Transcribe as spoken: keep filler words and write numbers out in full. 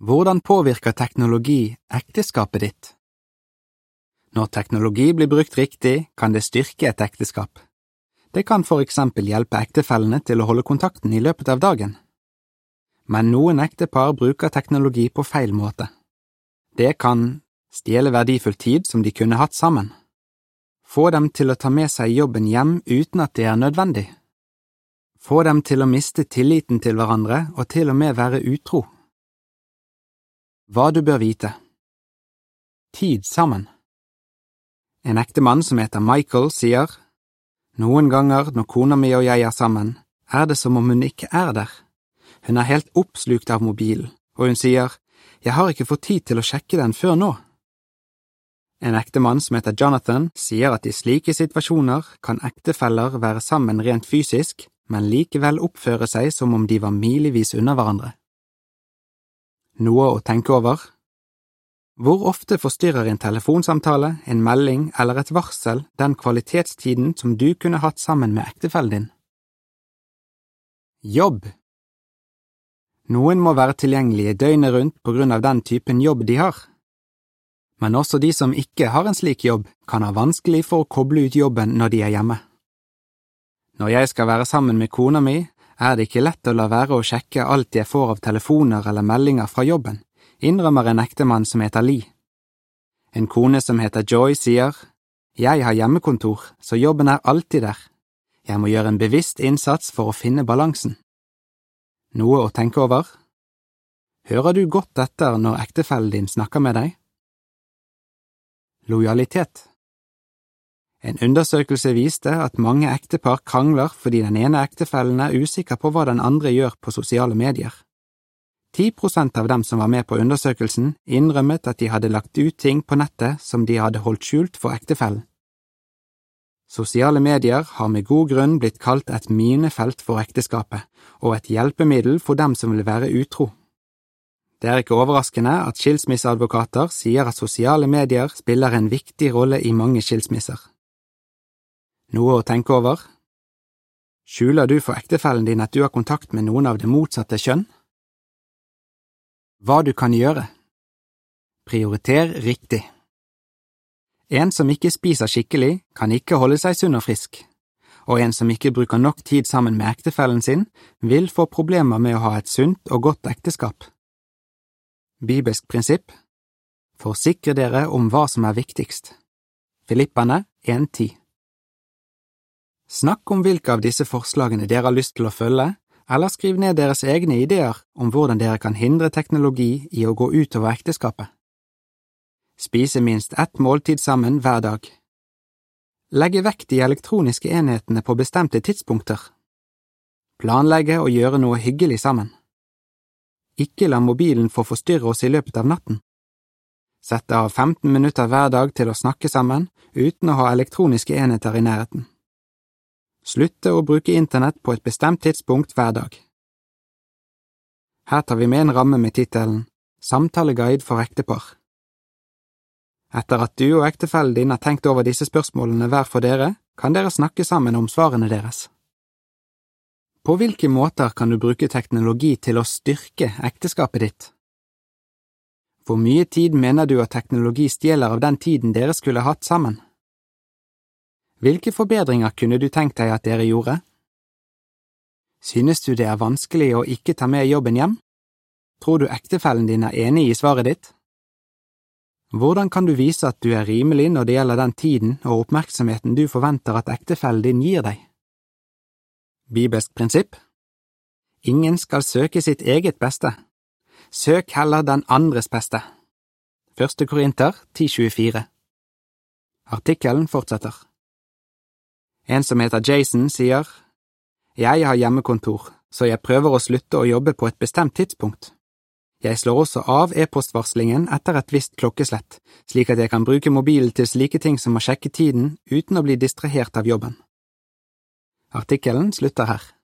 Hvordan påvirker teknologi ekteskapet ditt? Når teknologi blir brukt riktig, kan det styrke et ekteskap. Det kan for eksempel hjelpe ektefellene til å holde kontakten i løpet av dagen. Men noen ektepar bruker teknologi på feil måte. Det kan stjele verdifull tid som de kunne hatt sammen. Få dem til å ta med seg jobben hjem uten at det er nødvendig. Få dem til å miste tilliten til hverandre og til og med være utro. Hva du bør vite. Tid sammen. En ektemann som heter Michael sier, «Noen ganger når kona mi og jeg er sammen, er det som om hun ikke er der. Hun er helt oppslukt av mobilen, og hun sier, «Jeg har ikke fått tid til å sjekke den før nå.» En ektemann som heter Jonathan sier at i slike situasjoner kan ektefeller være sammen rent fysisk, men likevel oppføre seg som om de var milevis unna hverandre. Noe å tenke over. Hvor ofte forstyrrer en telefonsamtale, en melding eller et varsel den kvalitetstiden som du kunne hatt sammen med ektefellen din? Jobb. Noen må være tilgjengelige døgnet rundt på grunn av den typen jobb de har. Men også de som ikke har en slik jobb, kan ha vanskelig for å koble ut jobben når de er hjemme. Når jeg skal være sammen med kona mi, er det ikke lett å la være å sjekke alt jeg får av telefoner eller meldinger fra jobben, innrømmer en ektemann som heter Lee. En kone som heter Joy sier, «Jeg har hjemmekontor, så jobben er alltid der. Jeg må gjøre en bevisst innsats for å finne balansen.» Noe å tenke over? Hører du godt etter når ektefellen din snakker med deg? Lojalitet. En undersøkelse viste at mange ektepar krangler fordi den ene ektefellen er usikker på hva den andre gjør på sosiale medier. ti prosent av dem som var med på undersøkelsen innrømmet at de hadde lagt ut ting på nettet som de hadde holdt skjult for ektefellen. Sosiale medier har med god grunn blitt kalt et minefelt for ekteskapet, og et hjelpemiddel for dem som vil være utro. Det er ikke overraskende at skilsmisseadvokater sier at sosiale medier spiller en viktig rolle i mange skilsmisser. Noe å tenke over? Skjuler du for ektefellen din at du har kontakt med noen av det motsatte kjønn? Hva du kan gjøre? Prioriter riktig. En som ikke spiser skikkelig, kan ikke holde seg sunn og frisk, og en som ikke bruker nok tid sammen med ektefellen sin, vil få problemer med å ha et sunt og godt ekteskap. Bibelsk prinsipp. Forsikre dere om hva som er viktigst. Filipperne en ti. Snakk om hvilke av disse forslagene dere har lyst til å følge, eller skriv ned deres egne ideer om hvordan dere kan hindre teknologi i å gå utover ekteskapet. Spise minst ett måltid sammen hver dag. Legge vekk de elektroniske enhetene på bestemte tidspunkter. Planlegge og gjøre noe hyggelig sammen. Ikke la mobilen få forstyrre oss i løpet av natten. Sette av femten minutter hver dag til å snakke sammen uten å ha elektroniske enheter i nærheten. Slutte å bruke internett på et bestemt tidspunkt hver dag. Her tar vi med en ramme med titelen Samtaleguide for ektepar. Etter at du og ektefellen din har tenkt over disse spørsmålene hver for dere, kan dere snakke sammen om svarene deres. På hvilke måter kan du bruke teknologi til å styrke ekteskapet ditt? Hvor mye tid mener du at teknologi stjeler av den tiden dere skulle hatt sammen? Hvilke forbedringer kunne du tenkt deg at dere gjorde? Synes du det er vanskelig å ikke ta med jobben hjem? Tror du ektefellen din er enig i svaret ditt? Hvordan kan du vise at du er rimelig når det gjelder den tiden og oppmerksomheten du forventer at ektefellen din gir deg? Bibelsk prinsipp. Ingen skal søke sitt eget beste. Søk heller den andres beste. Første Korinter ti tjuefire. Artikkelen fortsetter. En som heter Jason sier, «Jeg har hjemmekontor, så jeg prøver å slutte å jobbe på et bestemt tidspunkt. Jeg slår også av e-postvarslingen etter et visst klokkeslett, slik at jeg kan bruke mobilen til slike ting som å sjekke tiden uten å bli distrahert av jobben.» Artikkelen slutter her.